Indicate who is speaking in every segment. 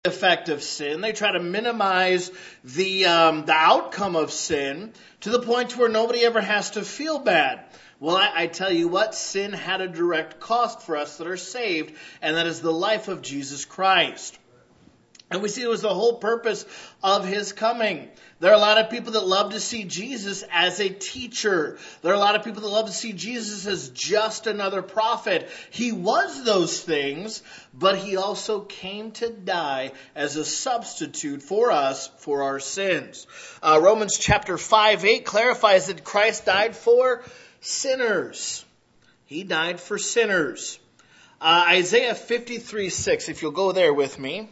Speaker 1: effect of sin. They try to minimize the outcome of sin to the point where nobody ever has to feel bad. Well, I tell you what, sin had a direct cost for us that are saved, and that is the life of Jesus Christ. And we see it was the whole purpose of his coming. There are a lot of people that love to see Jesus as a teacher. There are a lot of people that love to see Jesus as just another prophet. He was those things, but he also came to die as a substitute for us for our sins. Romans chapter 5:8 clarifies that Christ died for sinners. He died for sinners. Isaiah 53:6, if you'll go there with me.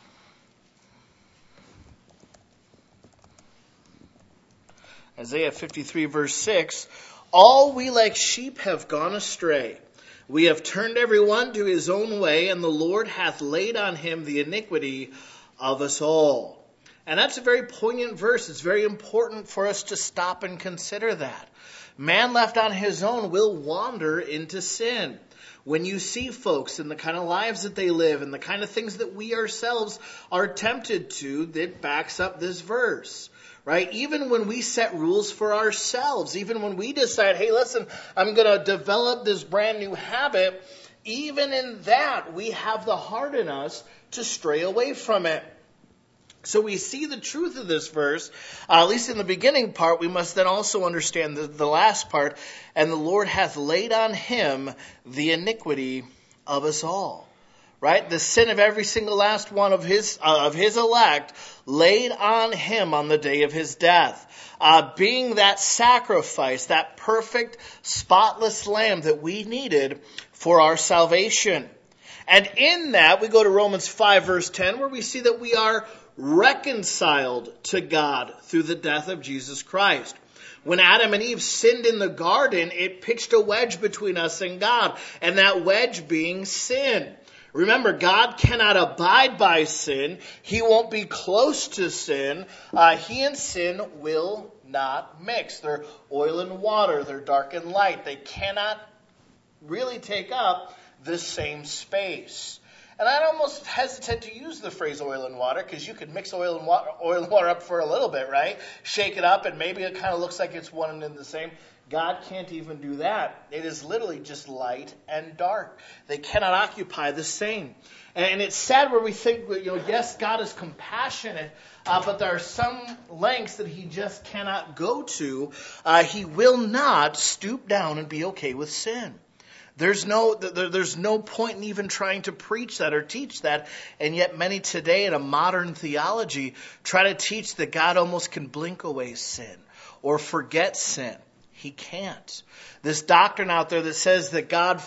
Speaker 1: Isaiah 53 verse 6, all we like sheep have gone astray. We have turned every one to his own way, and the Lord hath laid on him the iniquity of us all. And that's a very poignant verse. It's very important for us to stop and consider that. Man left on his own will wander into sin. When you see folks and the kind of lives that they live and the kind of things that we ourselves are tempted to, that backs up this verse. Right? Even when we set rules for ourselves, even when we decide, hey, listen, I'm going to develop this brand new habit, even in that, we have the heart in us to stray away from it. So we see the truth of this verse, at least in the beginning part. We must then also understand the last part. And the Lord hath laid on him the iniquity of us all. Right? The sin of every single last one of his elect laid on him on the day of his death. Being that sacrifice, that perfect, spotless lamb that we needed for our salvation. And in that, we go to Romans 5 verse 10, where we see that we are reconciled to God through the death of Jesus Christ. When Adam and Eve sinned in the garden, it pitched a wedge between us and God, and that wedge being sin. Remember, God cannot abide by sin. He won't be close to sin. He and sin will not mix. They're oil and water. They're dark and light. They cannot really take up the same space. And I'd almost hesitate to use the phrase oil and water, because you could mix oil and water up for a little bit, right? Shake it up, and maybe it kind of looks like it's one and the same. God can't even do that. It is literally just light and dark. They cannot occupy the same. And it's sad where we think, yes, God is compassionate, but there are some lengths that he just cannot go to. He will not stoop down and be okay with sin. There's no point in even trying to preach that or teach that. And yet many today in a modern theology try to teach that God almost can blink away sin or forget sin. He can't. This doctrine out there that says that God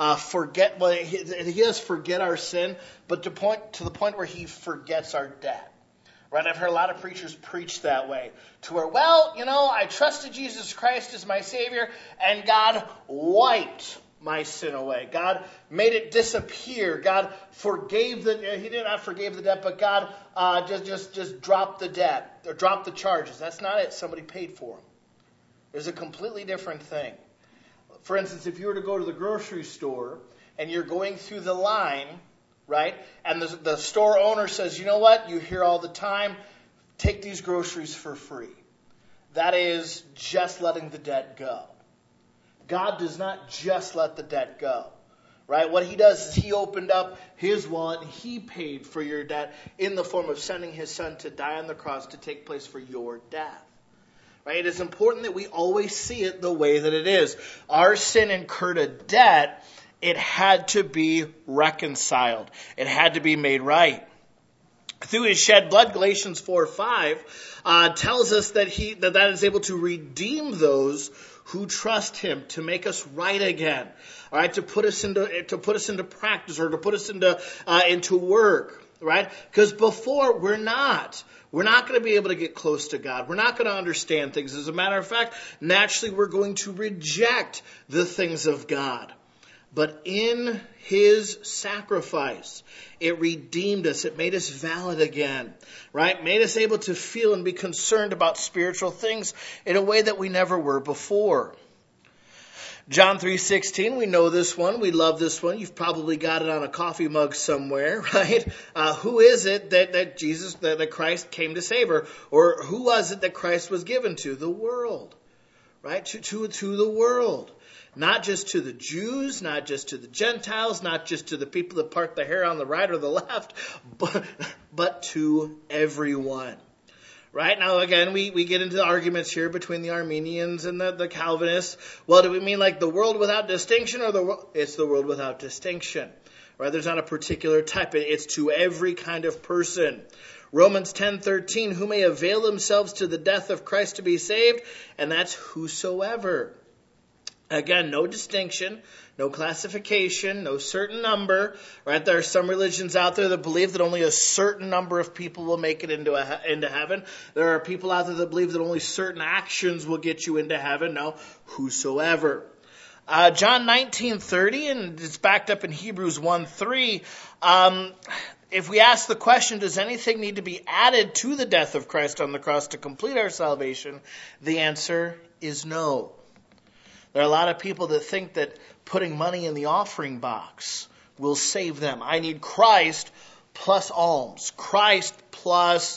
Speaker 1: he does forget our sin, but to the point where he forgets our debt. Right? I've heard a lot of preachers preach that way. To where, I trusted Jesus Christ as my Savior, and God wiped my sin away. God made it disappear. God forgave he did not forgive the debt, but God just dropped the debt, or dropped the charges. That's not it. Somebody paid for them. There's a completely different thing. For instance, if you were to go to the grocery store and you're going through the line, right, and the store owner says, you know what, you hear all the time, take these groceries for free. That is just letting the debt go. God does not just let the debt go. Right? What he does is he opened up his wallet and he paid for your debt in the form of sending his son to die on the cross to take place for your death. Right? It is important that we always see it the way that it is. Our sin incurred a debt. It had to be reconciled. It had to be made right. Through his shed blood, Galatians 4:5 tells us that that is able to redeem those who trust him, to make us right again. All right, to put us into practice, or to put us into work. Right? Because before we're not going to be able to get close to God. We're not going to understand things. As a matter of fact, naturally we're going to reject the things of God. But in his sacrifice, it redeemed us. It made us valid again, right? Made us able to feel and be concerned about spiritual things in a way that we never were before. John 3:16, we know this one. We love this one. You've probably got it on a coffee mug somewhere, right? Who is it that Christ came to save? Or who was it that Christ was given to? The world, right? To the world. Not just to the Jews, not just to the Gentiles, not just to the people that part the hair on the right or the left, but to everyone. Right? Now, again, we get into the arguments here between the Armenians and the Calvinists. Well, do we mean like the world without distinction, or it's the world without distinction? Right? There's not a particular type. It's to every kind of person. Romans 10:13, who may avail themselves to the death of Christ to be saved, and that's whosoever. Again, no distinction, no classification, no certain number, right? There are some religions out there that believe that only a certain number of people will make it into heaven. There are people out there that believe that only certain actions will get you into heaven. No, whosoever. John 19:30, and it's backed up in Hebrews 1:3. If we ask the question, does anything need to be added to the death of Christ on the cross to complete our salvation? The answer is no. There are a lot of people that think that putting money in the offering box will save them. I need Christ plus alms, Christ plus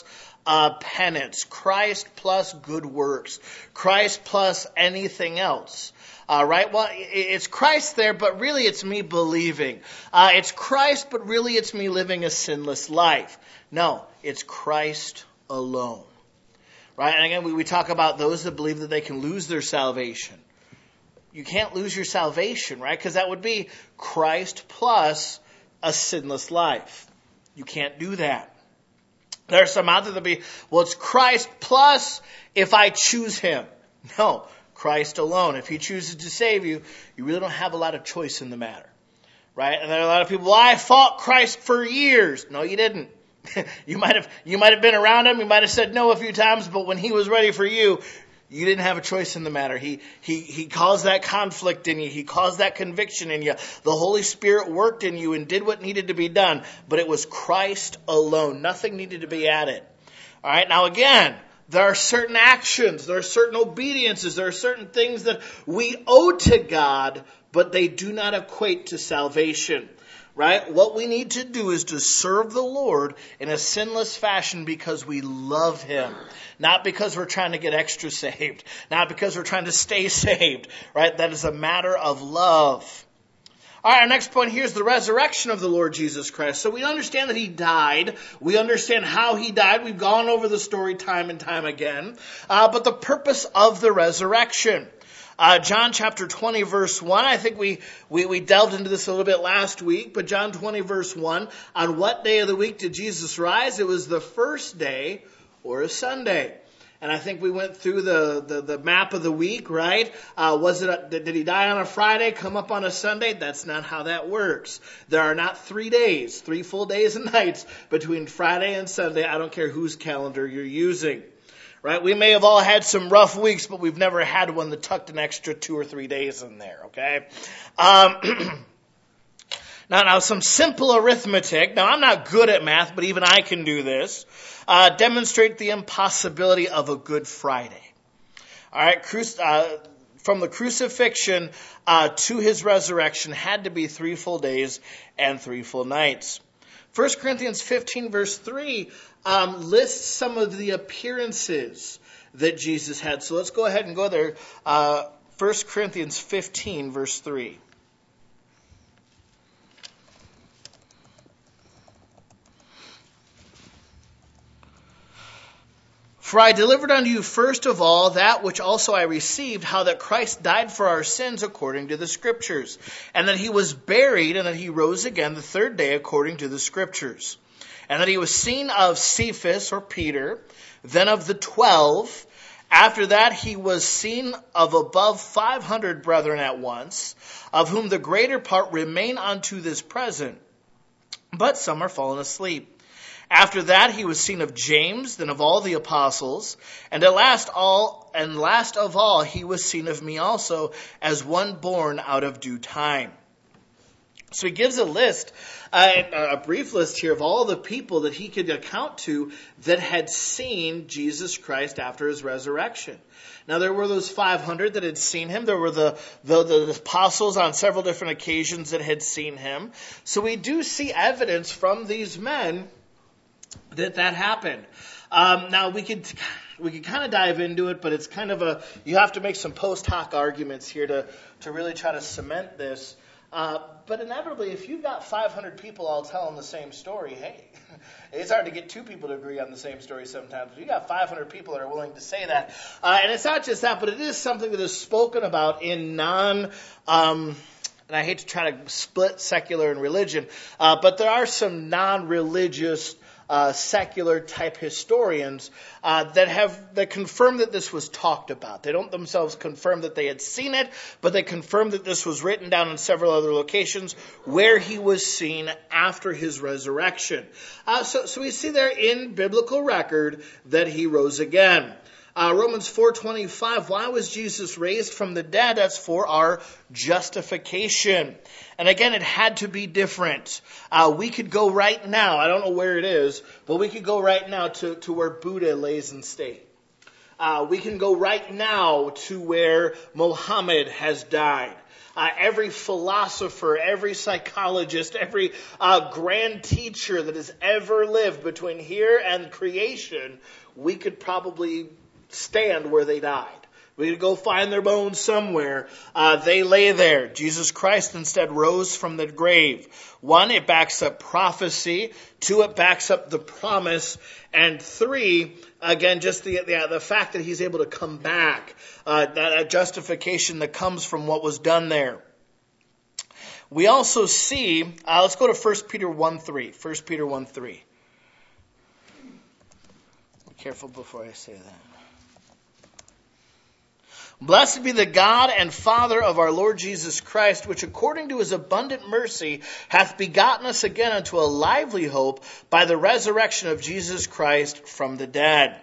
Speaker 1: penance, Christ plus good works, Christ plus anything else. Right? Well, it's Christ there, but really it's me believing. It's Christ, but really it's me living a sinless life. No, it's Christ alone. Right? And again, we talk about those that believe that they can lose their salvation. You can't lose your salvation, right? Because that would be Christ plus a sinless life. You can't do that. There are some out there that be, well, it's Christ plus if I choose him. No, Christ alone. If he chooses to save you, you really don't have a lot of choice in the matter, right? And there are a lot of people, well, I fought Christ for years. No, you didn't. You might have been around him. You might have said no a few times, but when he was ready for you, you didn't have a choice in the matter. He caused that conflict in you. He caused that conviction in you. The Holy Spirit worked in you and did what needed to be done. But it was Christ alone. Nothing needed to be added. All right. Now again, there are certain actions. There are certain obediences. There are certain things that we owe to God, but they do not equate to salvation. Right? What we need to do is to serve the Lord in a sinless fashion because we love him. Not because we're trying to get extra saved. Not because we're trying to stay saved. Right? That is a matter of love. All right, our next point here is the resurrection of the Lord Jesus Christ. So we understand that he died. We understand how he died. We've gone over the story time and time again. But the purpose of the resurrection. John chapter 20 verse 1, I think we delved into this a little bit last week, but John 20 verse 1, on what day of the week did Jesus rise? It was the first day or a Sunday. And I think we went through the map of the week, right? Did he die on a Friday, come up on a Sunday? That's not how that works. There are not 3 days, 3 full days and nights between Friday and Sunday. I don't care whose calendar you're using. Right? We may have all had some rough weeks, but we've never had one that tucked an extra 2 or 3 days in there, okay? Now, some simple arithmetic. Now, I'm not good at math, but even I can do this. Demonstrate the impossibility of a Good Friday. All right? From the crucifixion to his resurrection had to be 3 full days and 3 full nights. 1 Corinthians 15 verse 3 lists some of the appearances that Jesus had. So let's go ahead and go there. 1 Corinthians 15 verse 3. For I delivered unto you first of all that which also I received, how that Christ died for our sins according to the Scriptures, and that he was buried, and that he rose again the 3rd day according to the Scriptures, and that he was seen of Cephas, or Peter, then of the 12. After that he was seen of above 500 brethren at once, of whom the greater part remain unto this present, but some are fallen asleep. After that he was seen of James, then of all the apostles, and last of all he was seen of me also, as one born out of due time. So he gives a list, a brief list here of all the people that he could account to that had seen Jesus Christ after his resurrection. Now there were those 500 that had seen him. There were the apostles on several different occasions that had seen him. So we do see evidence from these men that happened. Now we could kind of dive into it, but it's kind of you have to make some post hoc arguments here to really try to cement this. But inevitably, if you've got 500 people all telling the same story, hey, it's hard to get two people to agree on the same story sometimes. But you got 500 people that are willing to say that. And it's not just that, but it is something that is spoken about in and I hate to try to split secular and religion, but there are some non-religious secular type historians that confirm that this was talked about. They don't themselves confirm that they had seen it, but they confirm that this was written down in several other locations where he was seen after his resurrection. So we see there in biblical record that he rose again. Romans 4:25, why was Jesus raised from the dead? That's for our justification. And again, it had to be different. We could go right now, I don't know where it is, but we could go right now to where Buddha lays in state. We can go right now to where Muhammad has died. Every philosopher, every psychologist, every grand teacher that has ever lived between here and creation, we could probably stand where they died. We could go find their bones somewhere. They lay there. Jesus Christ instead rose from the grave. 1, it backs up prophecy. 2, it backs up the promise. And 3, again, just the fact that he's able to come back. That justification that comes from what was done there. We also see, let's go to 1 Peter 1:3. 1 Peter 1:3. Be careful before I say that. Blessed be the God and Father of our Lord Jesus Christ, which according to his abundant mercy hath begotten us again unto a lively hope by the resurrection of Jesus Christ from the dead.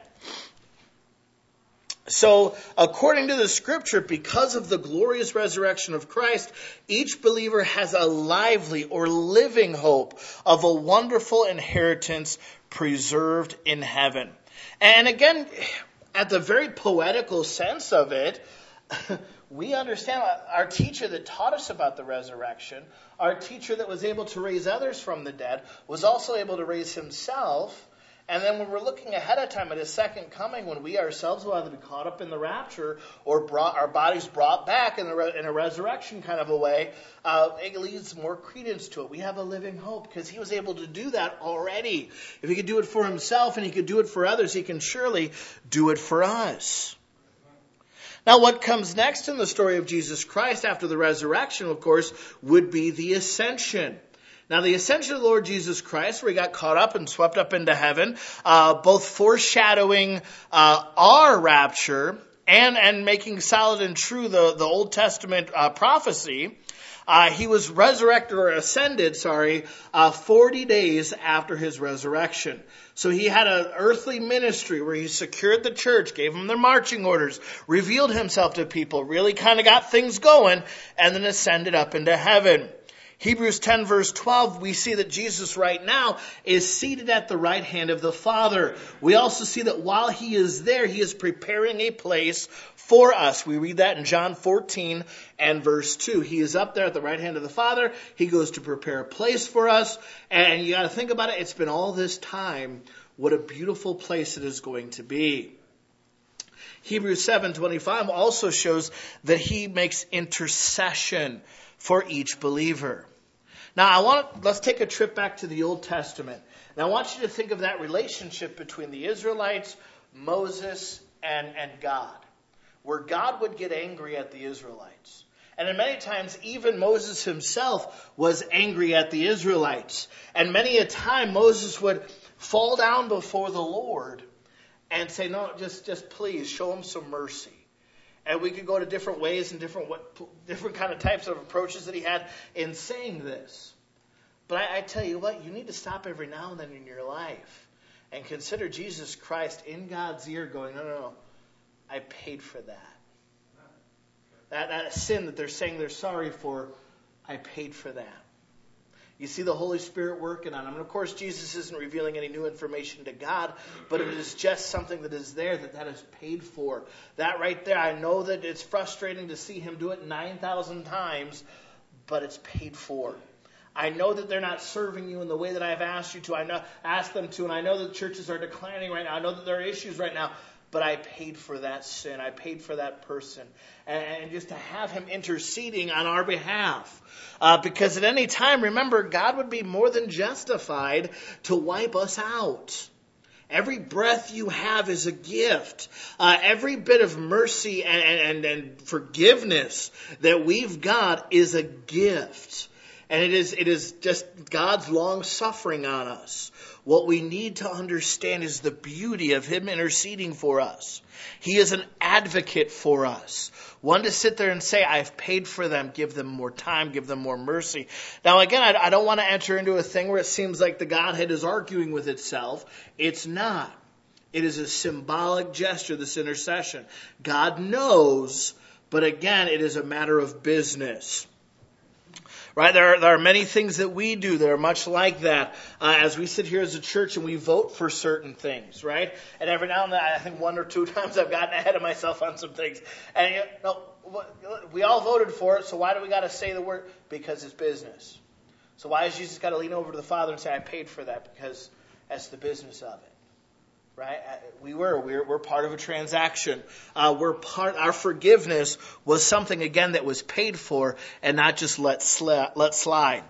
Speaker 1: So, according to the scripture, because of the glorious resurrection of Christ, each believer has a lively or living hope of a wonderful inheritance preserved in heaven. And again, at the very poetical sense of it, we understand our teacher that taught us about the resurrection, our teacher that was able to raise others from the dead, was also able to raise himself. And then when we're looking ahead of time at his second coming, when we ourselves will either be caught up in the rapture or our bodies brought back in a resurrection kind of a way, it leads more credence to it. We have a living hope because he was able to do that already. If he could do it for himself and he could do it for others, he can surely do it for us. Now, what comes next in the story of Jesus Christ after the resurrection, of course, would be the ascension. Now, the ascension of the Lord Jesus Christ, where he got caught up and swept up into heaven, both foreshadowing our rapture and making solid and true the Old Testament prophecy. He was resurrected or ascended, 40 days after his resurrection. So he had an earthly ministry where he secured the church, gave them their marching orders, revealed himself to people, really kind of got things going, and then ascended up into heaven. Hebrews 10 verse 12, we see that Jesus right now is seated at the right hand of the Father. We also see that while he is there, he is preparing a place for us. We read that in John 14 and verse 2. He is up there at the right hand of the Father. He goes to prepare a place for us. And you got to think about it. It's been all this time. What a beautiful place it is going to be. Hebrews 7:25 also shows that he makes intercession for each believer. Now, let's take a trip back to the Old Testament. And I want you to think of that relationship between the Israelites, Moses, and God, where God would get angry at the Israelites. And in many times, even Moses himself was angry at the Israelites. And many a time, Moses would fall down before the Lord and say, no, just please, show him some mercy. And we could go to different ways and different kind of types of approaches that he had in saying this. But I tell you what, you need to stop every now and then in your life and consider Jesus Christ in God's ear going, no, I paid for that. That sin that they're saying they're sorry for, I paid for that. You see the Holy Spirit working on them. And of course, Jesus isn't revealing any new information to God, but it is just something that is there that is paid for. That right there, I know that it's frustrating to see him do it 9,000 times, but it's paid for. I know that they're not serving you in the way that I've asked you to. I know asked them to, and I know that churches are declining right now. I know that there are issues right now, but I paid for that sin. I paid for that person. And just to have him interceding on our behalf. Because at any time, remember, God would be more than justified to wipe us out. Every breath you have is a gift. Every bit of mercy and forgiveness that we've got is a gift. And it is just God's long suffering on us. What we need to understand is the beauty of him interceding for us. He is an advocate for us. One to sit there and say, I've paid for them, give them more time, give them more mercy. Now again, I don't want to enter into a thing where it seems like the Godhead is arguing with itself. It's not. It is a symbolic gesture, this intercession. God knows, but again, it is a matter of business. Right? There are many things that we do that are much like that as we sit here as a church and we vote for certain things, right? And every now and then, I think 1 or 2 times I've gotten ahead of myself on some things. And we all voted for it, so why do we got to say the word? Because it's business. So why has Jesus got to lean over to the Father and say, I paid for that? Because that's the business of it. Right? We're part of a transaction. Our forgiveness was something, again, that was paid for and not just let slide.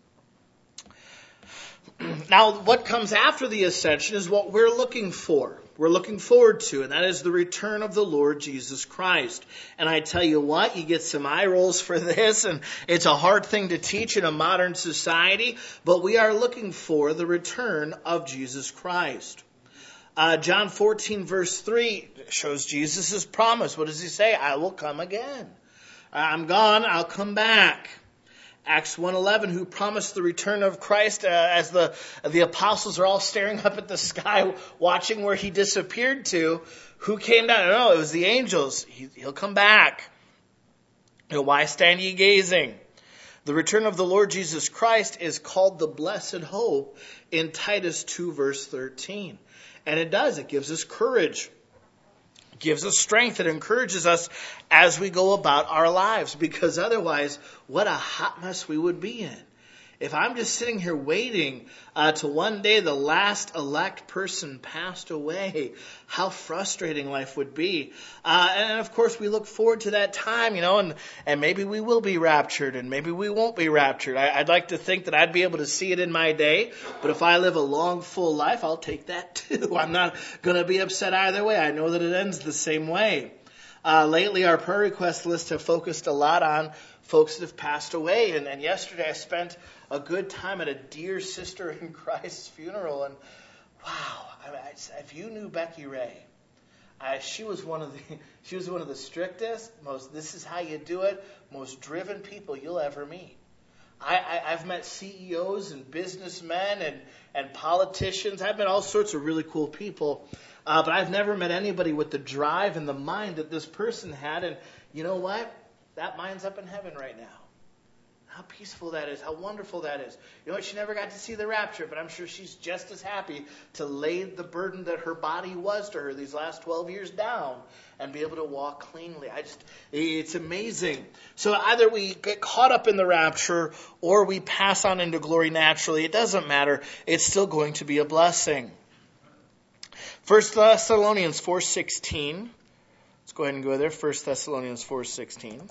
Speaker 1: Now, what comes after the ascension is what we're looking for. We're looking forward to, and that is the return of the Lord Jesus Christ. And I tell you what, you get some eye rolls for this, and it's a hard thing to teach in a modern society, but we are looking for the return of Jesus Christ. John 14 verse 3 shows Jesus' promise. What does he say? I will come again. I'm gone, I'll come back. Acts 1:11, who promised the return of Christ as the apostles are all staring up at the sky, watching where he disappeared to. Who came down? No, it was the angels. He'll come back. Why stand ye gazing? The return of the Lord Jesus Christ is called the blessed hope in Titus 2 verse 13. And it does. It gives us courage. It gives us strength. It encourages us as we go about our lives. Because otherwise, what a hot mess we would be in. If I'm just sitting here waiting till one day the last elect person passed away, how frustrating life would be. And of course, we look forward to that time, and maybe we will be raptured, and maybe we won't be raptured. I'd like to think that I'd be able to see it in my day, but if I live a long, full life, I'll take that too. I'm not going to be upset either way. I know that it ends the same way. Lately, our prayer request list have focused a lot on folks that have passed away. And yesterday I spent a good time at a dear sister in Christ's funeral. And wow, if you knew Becky Ray, she was one of the strictest, most this is how you do it, most driven people you'll ever meet. I've met CEOs and businessmen and politicians. I've met all sorts of really cool people. But I've never met anybody with the drive and the mind that this person had. And you know what? That mind's up in heaven right now. How peaceful that is. How wonderful that is. You know what? She never got to see the rapture, but I'm sure she's just as happy to lay the burden that her body was to her these last 12 years down and be able to walk cleanly. It's amazing. So either we get caught up in the rapture or we pass on into glory naturally. It doesn't matter. It's still going to be a blessing. 1 Thessalonians 4:16. Let's go ahead and go there. 1 Thessalonians 4:16.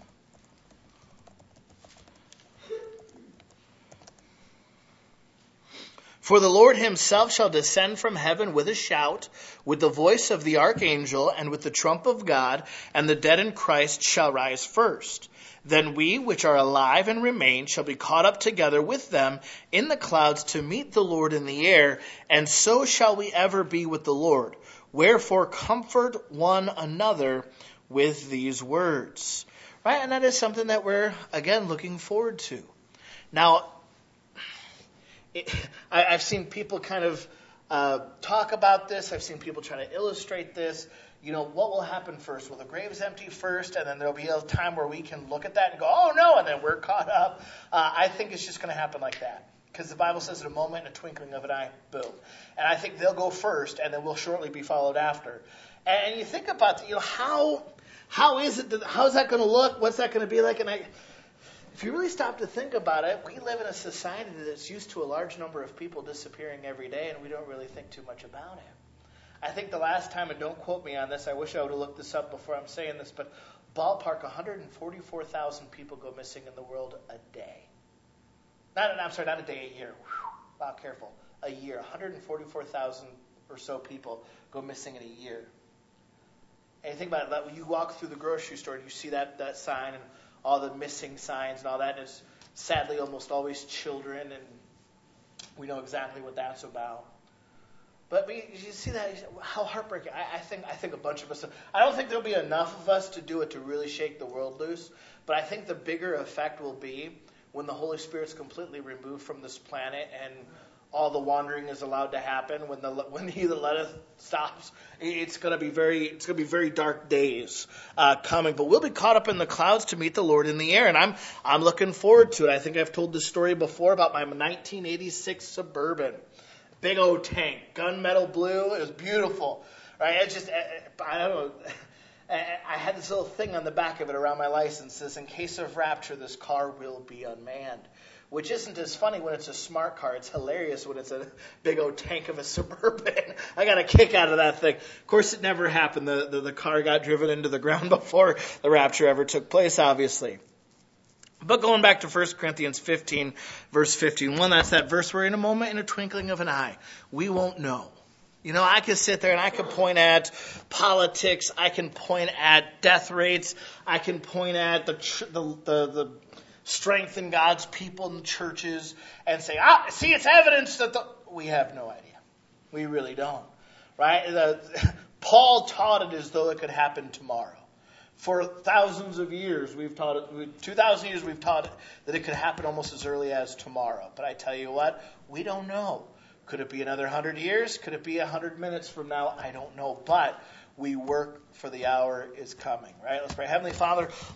Speaker 1: For the Lord himself shall descend from heaven with a shout, with the voice of the archangel, and with the trump of God, and the dead in Christ shall rise first. Then we, which are alive and remain, shall be caught up together with them in the clouds to meet the Lord in the air, and so shall we ever be with the Lord. Wherefore comfort one another with these words. Right? And that is something that we're, again, looking forward to. Now, I've seen people kind of talk about this. I've seen people try to illustrate this. What will happen first? Will the graves empty first, and then there'll be a time where we can look at that and go, oh no, and then we're caught up? I think it's just going to happen like that. Because the Bible says in a moment, in a twinkling of an eye, boom. And I think they'll go first, and then we'll shortly be followed after. And you think about, how is it? How's that going to look? What's that going to be like? And if you really stop to think about it, we live in a society that's used to a large number of people disappearing every day, and we don't really think too much about it. I think the last time, and don't quote me on this, I wish I would have looked this up before I'm saying this, but ballpark 144,000 people go missing in the world a day. Not a day, a year. Whew, wow, careful. A year. 144,000 or so people go missing in a year. And you think about it, when you walk through the grocery store and you see that sign and all the missing signs and all that, and it's sadly almost always children, and we know exactly what that's about. But you see that, how heartbreaking. I think a bunch of us, I don't think there'll be enough of us to do it to really shake the world loose, but I think the bigger effect will be when the Holy Spirit's completely removed from this planet and all the wandering is allowed to happen, when He that letteth stops. It's going to be very dark days coming. But we'll be caught up in the clouds to meet the Lord in the air, and I'm looking forward to it. I think I've told this story before about my 1986 Suburban. Big old tank, gunmetal blue. It was beautiful, right? I don't know. I had this little thing on the back of it around my license that says, in case of rapture, this car will be unmanned. Which isn't as funny when it's a smart car. It's hilarious when it's a big old tank of a Suburban. I got a kick out of that thing. Of course, it never happened. The car got driven into the ground before the rapture ever took place, obviously. But going back to 1 Corinthians 15, verse 51, that's that verse where in a moment, in a twinkling of an eye, we won't know. I can sit there and I can point at politics. I can point at death rates. I can point at the strength in God's people and churches and say, see, it's evidence that we have no idea. We really don't. Right? Paul taught it as though it could happen tomorrow. For thousands of years, 2,000 years, we've taught it that it could happen almost as early as tomorrow. But I tell you what, we don't know. Could it be another 100 years? Could it be 100 minutes from now? I don't know. But we work for the hour is coming, right? Let's pray. Heavenly Father,